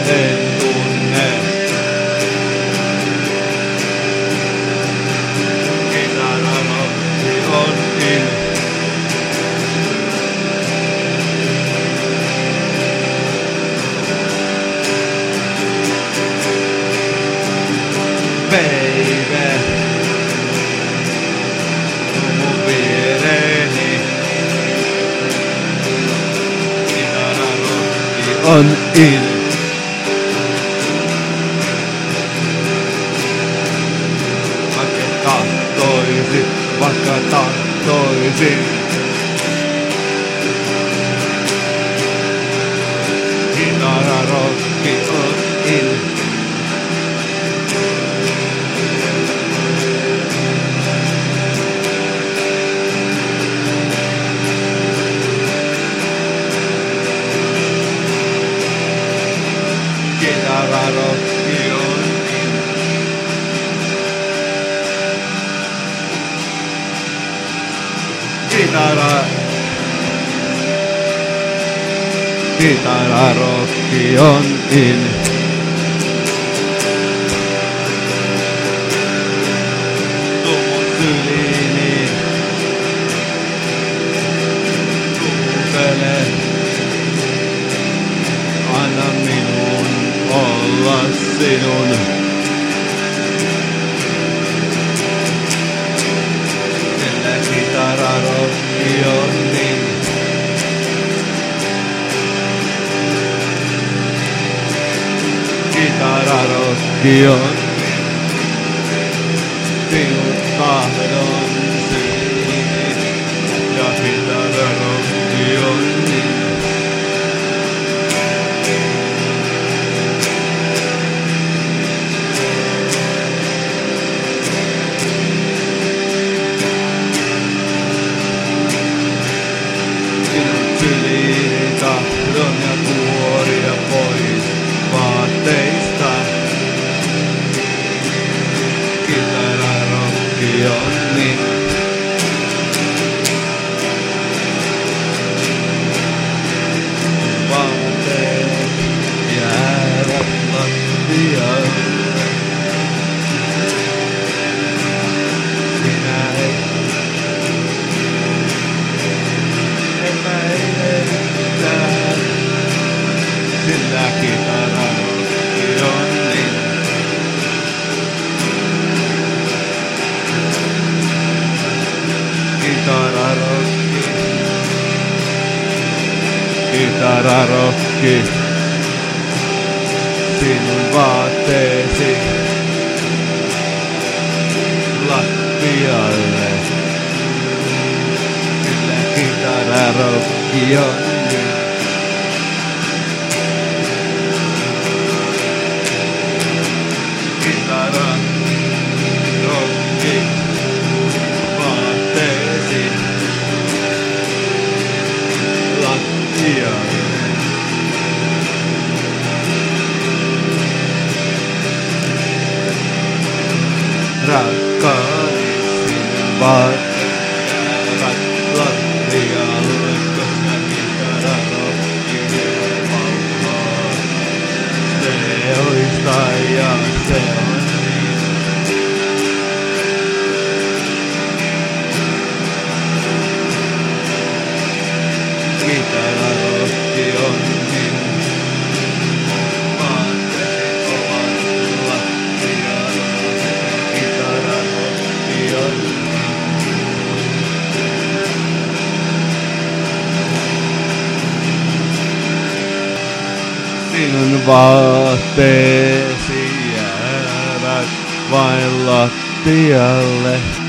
en tunne. Kitararokki on in. Baby, mun viereeni. Kitararokki on in. Vaikka tahtoisin. Kitararokki on in. Kitararokki on in. Kitararokki on in. Tuu mun syliini. Kuuntele. Anna minun olla sinun. Sillä kitararokki on niin. Kitararokki on sinun tahdon syini. Ja kitararokki on niin. Sinun syliini tahdon ja kuoria pois vaatteista. Kitararokki on niin. Vaatteet jäävät lattialle. Minä epäilen mitään. Sillä kitararokki on niin. Kitararokki. Kitararokki. Sinun vaatteesi lattialle. Sillä kitararokki on niin. Kitararokki. Vaatteesi lattialle. Rakkaani sinun vaatteesi jäävät lattialle, koska kitararokki vielä pauhaa. Se oista ja se on niin. Kitararokki on niin. Vaatteesi ovat lattialla. Kitararokki on niin. Sinun vaatteesi jäävät vain lattialle.